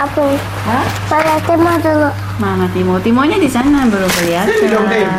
Apa? Hah? Mana Timo dulu? Mana Timo? Timonya di sana baru kelihatan. Sini dong, Tim.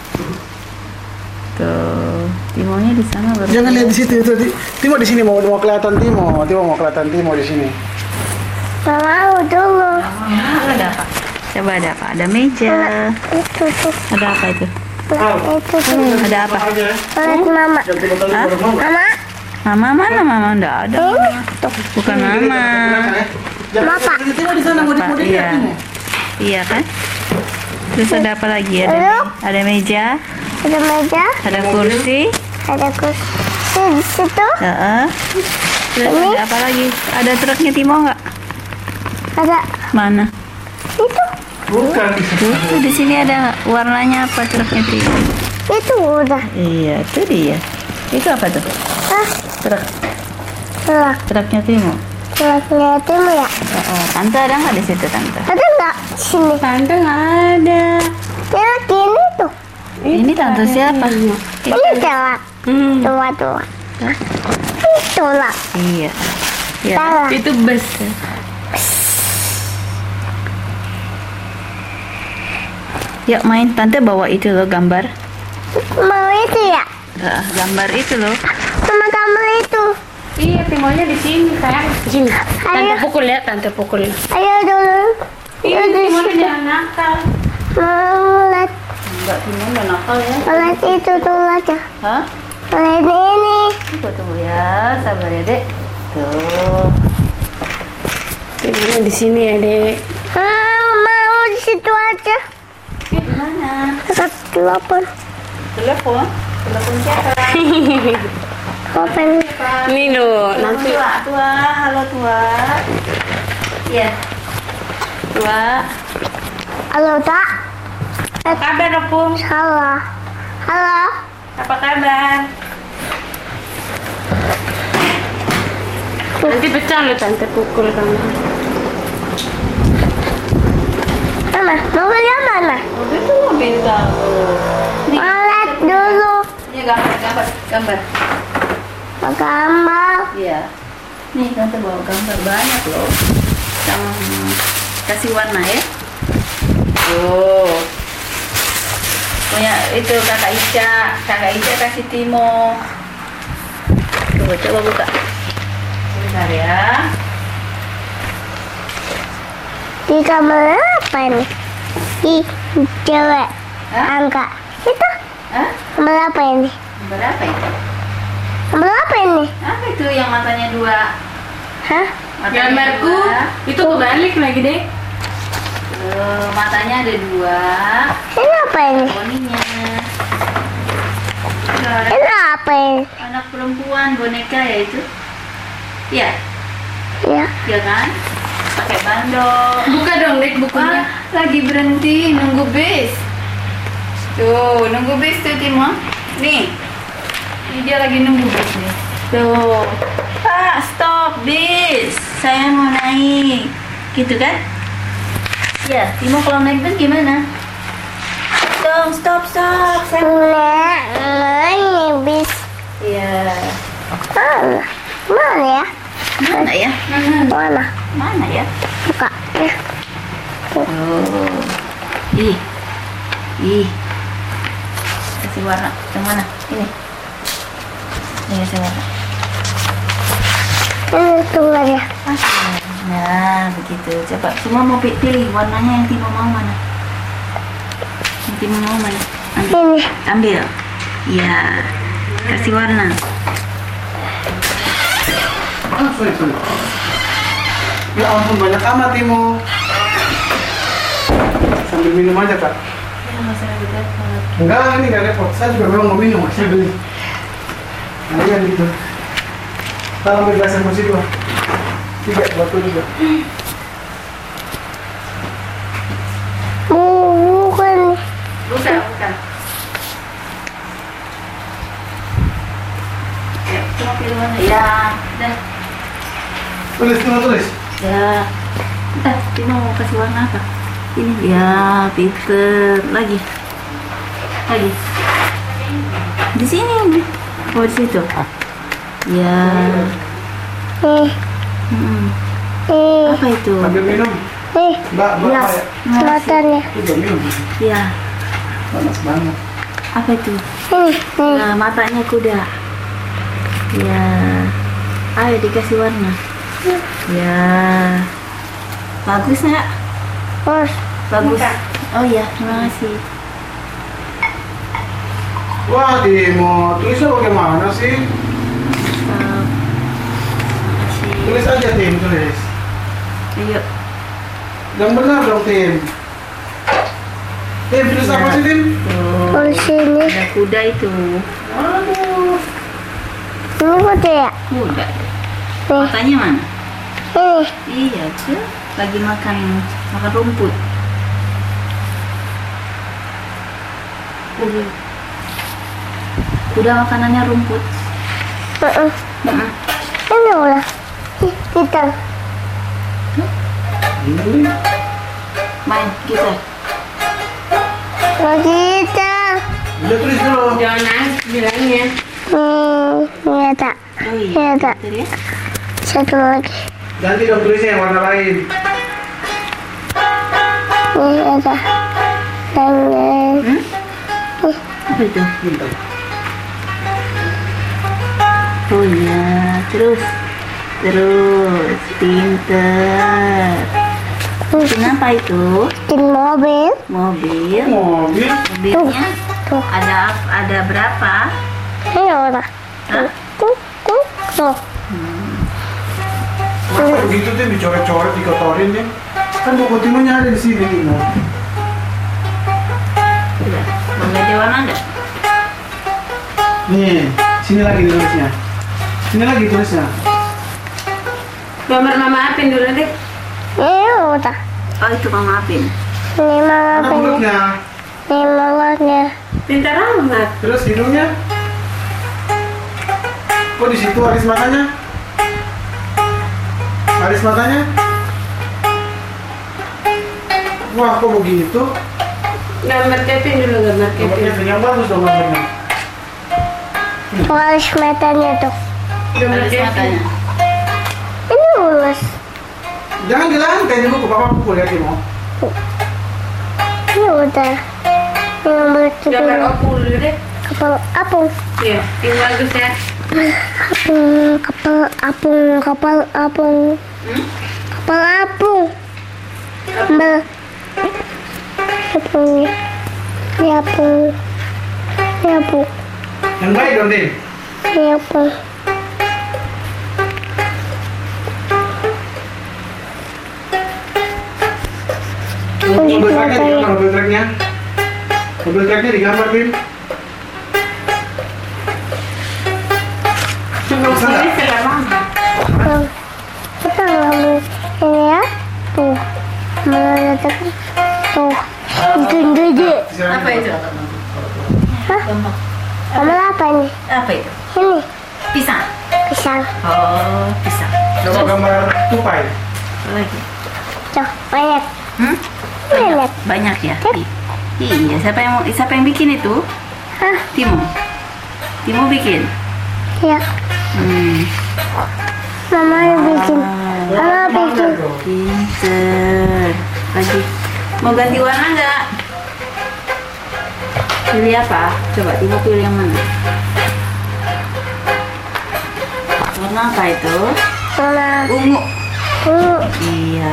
Tuh, Timonya di sana baru. Jangan lihat di situ itu. Timo di sini mau kelihatan Timo. Timo mau kelihatan Timo di sini. Mau dulu. Ada apa? Coba ada apa? Ada meja. Itu tuh. Ada apa itu? Itu tuh. Ada apa? Lihat mama. Hah? Mama. Mama mana? Mama enggak ada. Bukan mama. Bapak. Timo di sana mau Pak, dilihat iya. Timo. Iya kan? Terus ada apa lagi? Ada meja, Ada meja. ada kursi. Ada kursi di situ. Heeh. Terus ada apa lagi? Ada truknya Timo nggak? Ada Mana? itu. Bukan. Tuh, di sini ada warnanya apa truknya Timo? Itu udah. Iya, itu dia. Itu apa tuh? Ah, Truk. truk. Truknya Timo. Truknya Timo ya. Heeh. Tante ada nggak di situ tante? Ada nggak di sini? Tante nggak ada. Ya gini tuh. Ini tante siapa? Ini celak. Tua. Itu lah. Iya. Iya. Salah. Itu bus. Yuk main, tante bawa itu loh gambar. Mau itu ya? Gambar itu loh. Sama gambar itu. Iya, Timonya di sini, sayang. Di sini. Ayo. Tante pukul ya, tante pukul. Ayo dulu. Iya, Timonya jangan nakal. Mau lihat. Enggak, Timo udah nakal ya. Lihat itu dulu aja. Hah? Lihat ini. Tunggu ya, sabar ya dek. Tuh. Timonya di sini ya, Dek. Mau di situ aja. Di mana? Dekat telepon. Telepon? Telepon siapa? Open. Ini loh, nanti. Tua, halo tua. Iya. Tua. Halo, Tak. Apa kabar, Opung? Salah. Halo. Apa kabar? Nanti pecah loh, tante pukul kamu. Mama, mobilnya mana? Mobil itu mobil kamu. Mau lihat dulu. Ini gambar. Gambar. Iya. Nih tante bawa gambar banyak loh. Sama kasih warna ya. Tuh. Punya itu kakak Ica kasih Timo. Coba buka. Bentar ya. Di kamar apa ini? Di cewek. Hah? Angka. Itu Hah? kamar apa ini? Gambar apa itu? Kamar apa ini? Apa itu yang matanya dua? Hah? Matanya Gambarku dua. itu kebalik lagi, Dek. Matanya ada dua. Ini apa ini? Poninya. Ini apa ini? Anak perempuan boneka ya itu? Iya, Ya. iya kan? Pakai bandol. Buka dong, Dek, bukunya. Wah, lagi berhenti nunggu bis. Tuh, nunggu bis tuh Timo. Nih. Ini dia lagi nunggu bis nih. Tuh. Pak, stop bis. Saya mau naik. Gitu kan? Ya, Timo kalau naik bis gimana? Stop. Saya Ini bis. Iya. Mana? Mana ya? Mana ya? Mana? Mana ya? Buka. Ya. Oh. Ih. Kasih warna. Yang mana? Ini. Ini kasih warna. Ini keluar ya. Nah, begitu. Coba semua mau pilih warnanya yang Timo mau mana? Yang Timo mau mana? Ini. Ambil. Iya. Kasih warna. Sorry. Ya ampun, banyak amat Timo. Sambil minum aja kak. Ya, nggak usah repot. Enggak, ini nggak repot. Saya juga belum mau minum, saya beli. Nah, iya gitu. Kita ambil gelas yang masih 2. 3 buat lu juga. Bukan. Bukan. Ya, cuma pilih warna. Ya, dah. Tulis. Ya. Timo mau kasih warna apa? Ini. Ya, pinter. Lagi. Di sini. Oh, di situ. Ya. Nih. Apa itu? Ambil minum. Mbak, Ya. Pak ya. Matanya. Udah minum. Ya. Panas banget. Apa itu? Nih. Nah, matanya kuda. Ya. Ayo dikasih warna. Ya. Bagus nggak? Terus. Bagus. Oh iya, terima kasih. Wah, Timo, tulisnya bagaimana sih? Tulis aja, Tim, tulis. Ayo. Yang benar dong, Tim. Tim, tulis apa sih, Tim? Tuh. Terus sini. Ada kuda itu. Aduh. Ini kuda ya? Kuda. Nih. Matanya mana? Ini. Iya, tuh. Lagi makan rumput. Kuda makanannya rumput. Nah, Ini ulah. Kita. Ini. main kita. Kita. Udah tulis dulu. Jangan nangis bilangnya. Ini tak. Oh Iya, tak. Bentar ya. Satu lagi. Ganti dong tulisnya yang warna lain. Ini ada. Dan Apa itu? Bentar. Oh iya, terus, pinter. Kenapa itu? di mobil. Mobil. Mobil. Mobilnya Tuh. ada berapa? Ini ulah. Hah? Tuh. Tuh. Masa begitu, Tim, dicoret-coret, dikotorin, Tim? Kan buku Timonya ada di sini, Timo. Udah. Mau ganti warna enggak? Nih, sini lagi tulisnya. Sini lagi tulisnya. Gambar mama apin dulu deh. Ini udah. Oh itu Mama Apin. Ini mama Mana punya. mulutnya? Ini mamanya. Pintar amat. Terus hidungnya? Kok di situ alis matanya? Alis matanya? Wah, kok begitu? Gambar Kevin dulu, gambar Gambarnya Kevin. yang bagus dong gambarnya. Alis matanya tuh. Gambar Alis Kevin. matanya. Ini ulus. Jangan di lantai, ini buku papa pukul ya, Timo. Ini udah. Yang berarti Gambar opul dulu deh. kapal apung. Iya, yang bagus ya. Kapal apung. Kapal apung. Kapal apung. Ambil. Apung. Ini apung. Ini apung. Yang baik dong, Tim. Ini apung. Mobil treknya digambar, mobil treknya. Mobil treknya digambar, Tim. Cuma Bisa nggak? ini selama. Kita ngambil ini ya. Tuh. Meletak. Tuh. Gede. Apa itu? Hah? Ambil apa ini? Apa itu? Ini. Pisang. Pisang. Oh, pisang. Coba gambar tupai. Apa lagi? Tuh. Banyak. Hmm? Banyak. Banyak ya? Iya, siapa yang bikin itu? Hah? Timo. Timo bikin. Ya. Mama yang bikin. Mama bikin. Pinter. Lagi. Mau ganti warna nggak? Pilih apa? Coba Timo pilih yang mana? Warna apa itu? Mama. Ungu. Ini. Iya.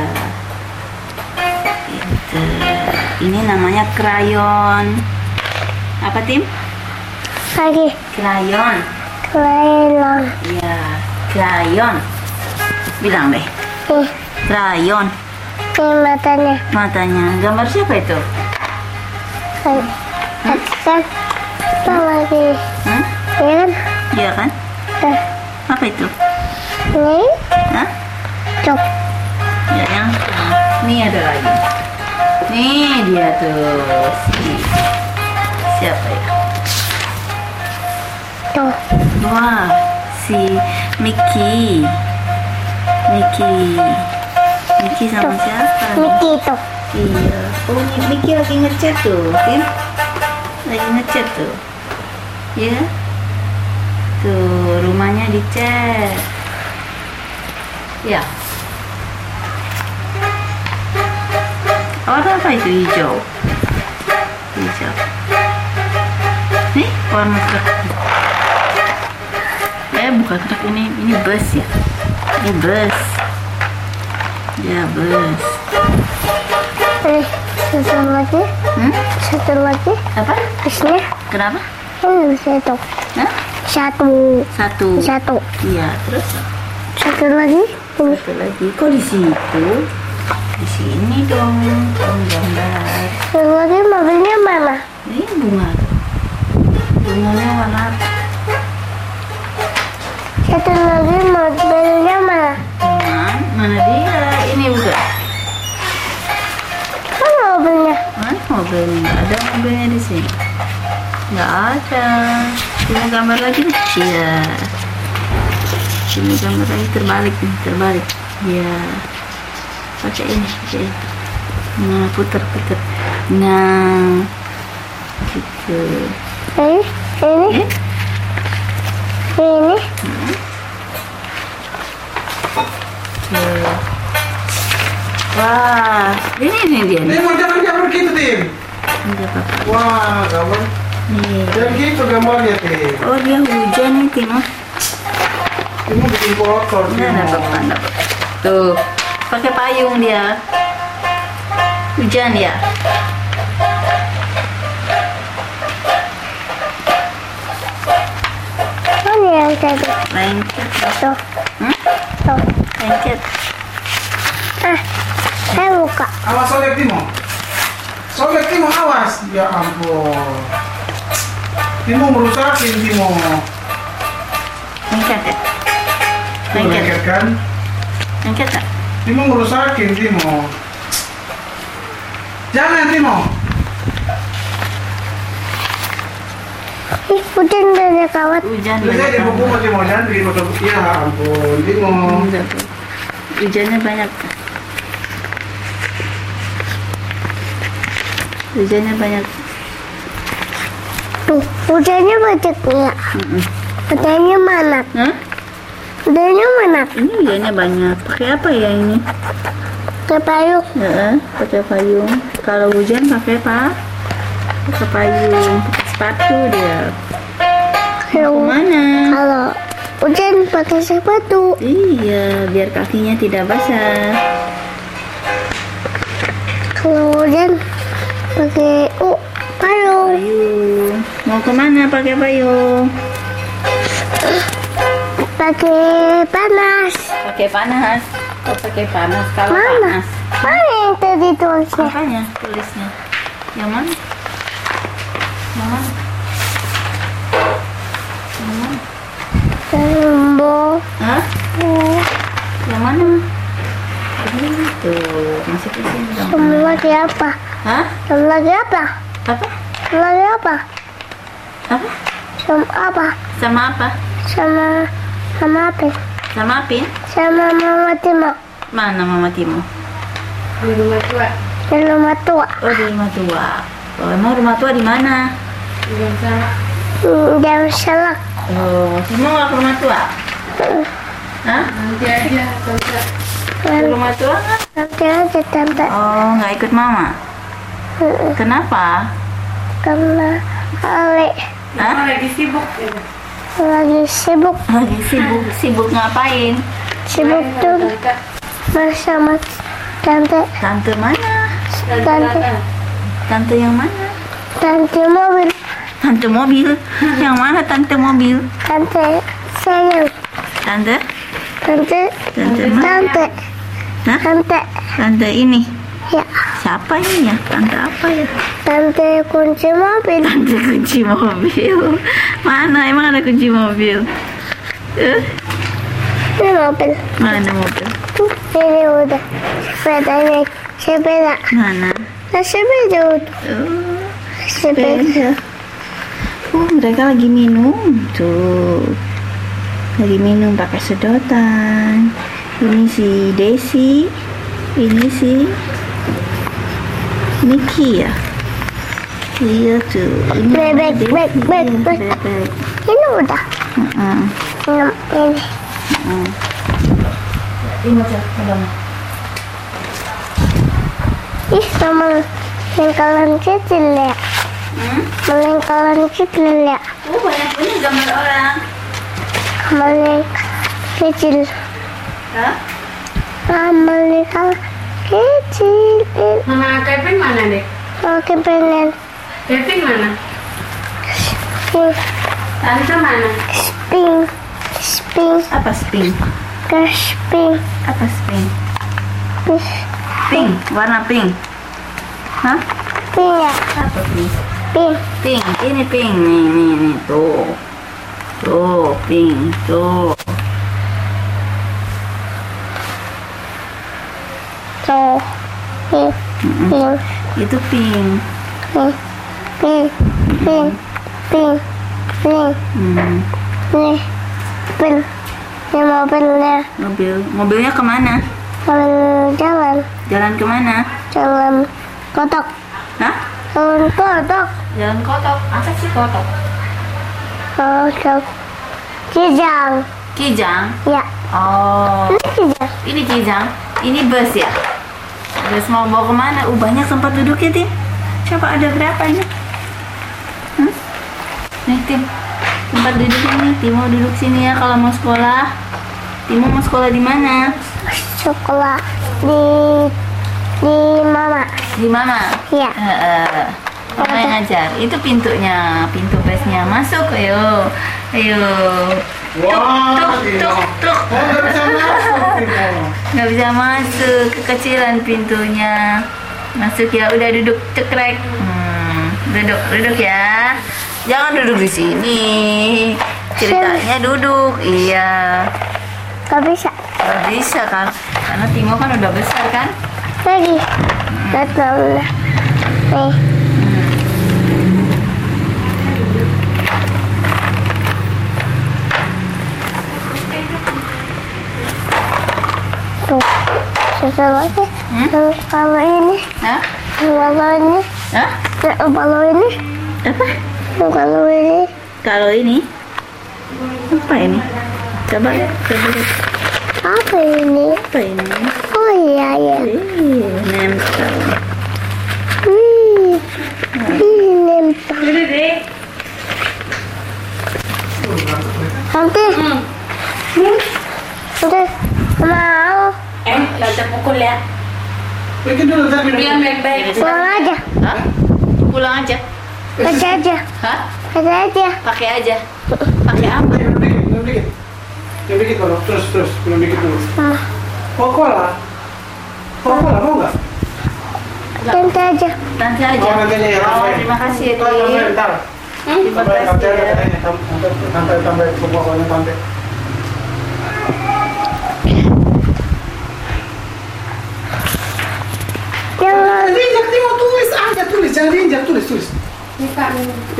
Pinter. Ini namanya krayon. Apa Tim? Lagi. Krayon. Kelainan. Iya, krayon. Bilang deh. Nih. Krayon. Ini matanya. Matanya. Gambar siapa itu? Kan. Kan. Apa lagi? Hah? Ini kan. Iya kan? Tuh. Apa itu? Ini. Hah? Cok. Ya yang ini ada lagi. Nih dia tuh. Siapa ya? Tuh. Wah, si Mickey. Mickey sama siapa? Mickey tuh. Iya. Oh, Mickey lagi ngecat tuh, Tim. Lagi ngecat tuh. Ya. Tuh, rumahnya dicat. Ya. Warna apa itu? Hijau. Hijau. Nih, warna truk. Bukan truk ini bus ya. Ini bus. Ya, bus. Satu lagi. Satu lagi. Apa? Busnya. Kenapa? Ini satu. Hah? Satu. Satu. Iya, terus Satu lagi. Ini. satu lagi. Kok di situ? Di sini dong. Kamu gambar. Satu lagi mobilnya mana? Ini bunga. Bunganya warna apa? Satu lagi mobilnya mana? Mana dia? Ini bukan. Mana mobilnya? Mana mobilnya? Nggak ada mobilnya di sini. Nggak ada. Sini gambar lagi nih. Iya. Sini gambar lagi terbalik nih, terbalik. Iya. Pakai ini, pakai ini. Nah, putar. Nah, gitu. Ini. Eh? Ini. Oke. Wah, ini dia. Tim, mau jangan begitu, Tim. Ini apa? Wah, gambar. Nih. Jangan gitu gambarnya, Tim. Oh, dia hujan nih, Timo. Ini bikin kotor, Tim. Nah, dapat. Tuh, pakai payung dia. Hujan ya. Mana yang tadi? Lengket. Tuh. Tuh. Lengket. Saya buka. Awas sobek, Timo. Sobek, Timo, awas. Ya ampun. Timo merusakin, Timo. Lengket ya. Lengket Lengket. kan? Lengket tak? Timo merusakin, Timo. Jangan, Timo. Hujan dari kawat. Hujan Biasanya di buku banyak. Timo, jangan di foto. Ya ampun, Timo. Hujannya banyak. Hujannya banyak. Tuh, hujannya banyak ya. Hujannya mana? Hah? Hujannya mana? Ini hujannya banyak. Pakai apa ya ini? Ke payung. Ya, pakai payung. Kalau hujan pakai apa? Pakai payung. Pakai sepatu dia. Kalau Mana? kalau hujan pakai sepatu. Iya, biar kakinya tidak basah. Kalau hujan pakai payung. Payung. Mau kemana pakai payung? Pakai panas. Pakai panas. Oh, pakai panas. Kalau Mana? panas. Mana yang tadi tulisnya? Makanya tulisnya. Yang mana? Yang mana? Yang mana? Lembo. Hah? Yang mana? Itu masih ke sini dong. Kamu lagi apa? Hah? Kamu lagi apa? Apa? Kamu lagi apa? Apa? Sama apa? Sama apa? Sama apa? Sama Apin? Sama Mama Timo. Mana Mama Timo? Di rumah tua. Di rumah tua. Oh, di rumah tua. Oh, emang rumah tua di mana? Belum sama. Jam selak. Oh, Timo nggak ke rumah tua? Hah? Nanti aja. Tante. Ke rumah tua nggak? Nanti aja tante. Oh, nggak ikut mama? Kenapa? Karena Ale Hah? Lagi sibuk. Ya. lagi sibuk. Lagi sibuk. Sibuk ngapain? Sibuk tuh Tante. bersama tante. Tante mana? Tante. Tante yang mana? Tante mobil. Tante mobil. Yang mana tante mobil? Tante sayang. Tante? Tante. Tante mana? Tante. Hah? Tante. Tante ini? Ya. Siapa ini ya? Tante apa ya? Tante kunci mobil. Tante kunci mobil. Mana? Emang ada kunci mobil? Ini mobil. Mana mobil? Tuh, ini udah. Sepedanya. Sepeda. Mana? Nah, sepeda udah. Oh, Sepeda. sepeda. Mereka lagi minum. Tuh. Lagi minum pakai sedotan. Ini si Desi. Ini si Niki ya. Iya tuh. Ini Bebek, Desi. bebek, bebek. Iya, bebek. Ini udah. Heeh. Ini. Ini macam Ih, sama lingkaran kecil ya. Lingkaran kecil ya. Oh, banyak gambar orang. Lingkaran kecil. Hah? Lingkaran kecil. Mama Kevin mana deh? Oke, pengen. Kevin mana? Sping. Tante mana? Sping. Sping. Apa sping? Ke sping. Apa sping? Pink, warna pink. Hah? Sping ya. Apa pink? Pink. Pink, ini pink. Nih, tuh. Tuh, pink, tuh. Tuh. Pink. Pink. Itu pink. Pink. Pink. Pink. Pink. Pink. Nih. Pink. Ini mobilnya. Mobilnya kemana? Mobil jalan. Jalan kemana? Jalan kotak. Hah? Jalan kotak. Jalan kotok. Apa sih kotok? Kotak. Kijang. Kijang. Ya. Oh, Ini kijang. ini kijang. Ini bus ya? Bus mau bawa kemana? Banyak tempat duduknya, Tim. Coba ada berapa ini? Nih, Tim. Tempat duduknya nih. Tim mau duduk sini ya kalau mau sekolah. Tim mau sekolah di mana? Sekolah di mama. Di Mama. Ya. Mama yang ngajar. Itu pintunya, pintu busnya. Masuk, ayo. Ayo. Wah, Tuk. Oh, nggak bisa masuk. Nggak bisa masuk, kekecilan pintunya. Masuk ya, udah duduk cekrek. Duduk ya. Jangan duduk di sini. Ceritanya duduk, iya. Gak bisa. Gak bisa kan, karena Timo kan udah besar kan. Lagi. Datang. Nih. Tuh. Susah lagi. Kalau ini. Hah? Kalau ini. Hah? Kalau ini. Apa? Kalau ini. Kalau ini? Apa ini? Coba lihat. Apa ini? Apa ini? Oh iya ya. Nempel. Nempel. Udah deh. Nanti. Nanti mau. Baca pukul ya. Bikin dulu, Zak, minum. Biar baik-baik. Pulang aja. Hah? Pulang aja. Kerja aja. Hah? Kerja aja. Pakai aja. Pakai apa? Minum dikit. Minum dikit kalau terus minum dikit dulu. Ah, Coca-Cola. Coca-Cola mau nggak? Nanti aja. Nanti aja. Oh, nanti aja ya. Oh, terima kasih ya, Ntar, Tim. ntar. Terima kasih ya. Tambah Coca-Colanya tambah. Jangan. Diinjak, Timo, tulis aja, tulis. Jangan diinjak, tulis. Nih Pak.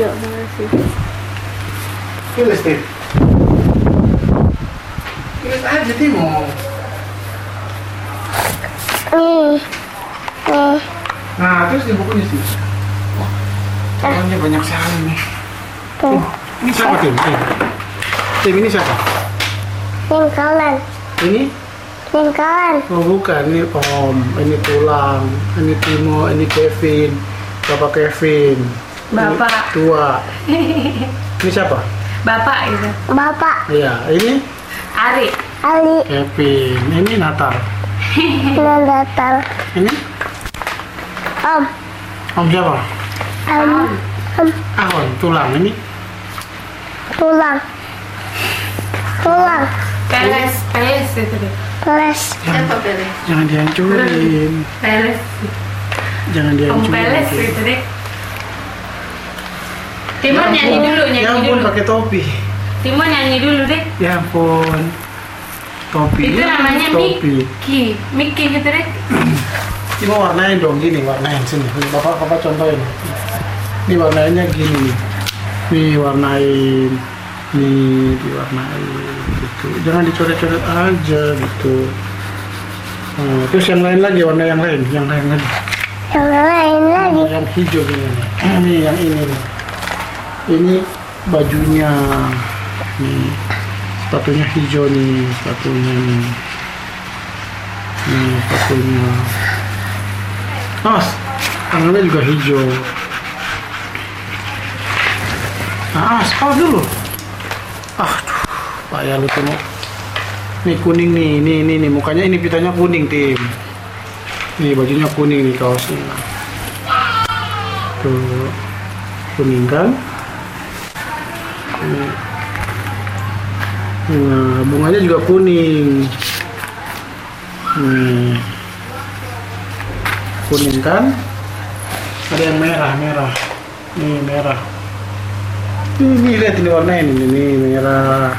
Tulis, Tim. Tulis aja, Timo. Nih. Nah, terus di bukunya sih. Bukunya banyak sekali nih. Tuh. Ini siapa, Tim? Tim, ini siapa? Lingkaran. Ini? Lingkaran. Oh, bukan. Ini Om. Ini Tulang. Ini Timo. Ini Kevin. Bapak Kevin. Bapak. Ini tua. Ini siapa? Bapak itu. Bapak. Iya, ini Ari. Ali. Kevin. Ini Natal. Natal. Ini Om. Om siapa? Om. Ahon. Tulang. Ini Tulang. Tulang. Peles itu deh. Peles. Siapa pilih? jangan dihancurin. Peles. Jangan Om dihancurin. Peles itu deh. Timo Ya nyanyi ampun. dulu, Ya nyanyi ampun, dulu. pakai topi. Timo nyanyi dulu deh. Ya ampun. Topi. Itu ya, namanya topi. Mickey gitu deh. Ini warnain dong gini, warnain sini. Bapak contohin. Ini warnanya gini. Nih warnain. Nih diwarnain gitu. Jangan dicoret-coret aja gitu. Nah, terus yang lain lagi, warna yang lain lagi. Yang lain lagi. Yang hijau gini. Ini yang ini nih. Ini bajunya. Nih. Sepatunya hijau nih, sepatunya nih. Nih sepatunya. Awas, tangannya juga hijau. Nah, sekolah dulu. Payah lu tuh. Nih kuning nih, mukanya ini pitanya kuning, Tim. Nih bajunya kuning nih, kaosnya. Tuh, kuning kan? Nah, bunganya juga kuning. Nih, kuning kan? Ada yang merah. Nih merah. Ini lihat ini warnanya ini merah.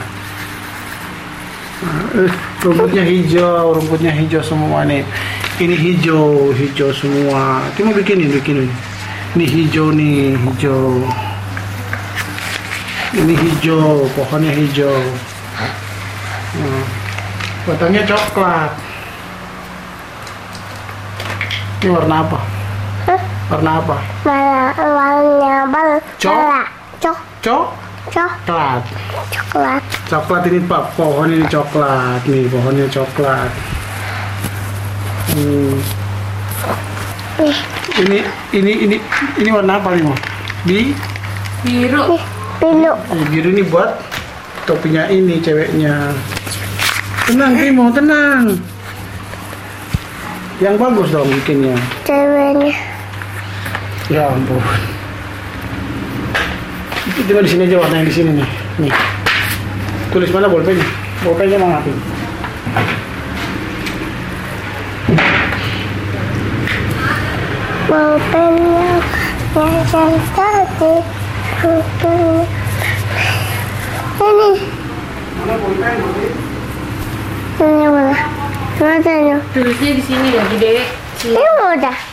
Rumputnya hijau semua nih. Ini hijau semua. Kita mau bikin. Ini hijau. Ini hijau, pohonnya hijau. Batangnya coklat. Ini warna apa? Warna apa? Warna Coklat. coklat. Coklat ini Pak, pohon ini coklat. Nih, pohonnya coklat. Ini warna apa nih, Mo? Biru. Biru. Biru ini buat topinya ini ceweknya. Tenang, Timo, tenang. Yang bagus dong bikinnya. Ceweknya. Ya ampun. Coba di sini aja warna yang di sini nih. Nih. Tulis mana bolpennya? Bolpennya mau ngapain? Bolpennya yang tadi. Ini. Mana bolpen? Ini mana? Mana? Tulisnya di sini lagi, Dek. Ini udah.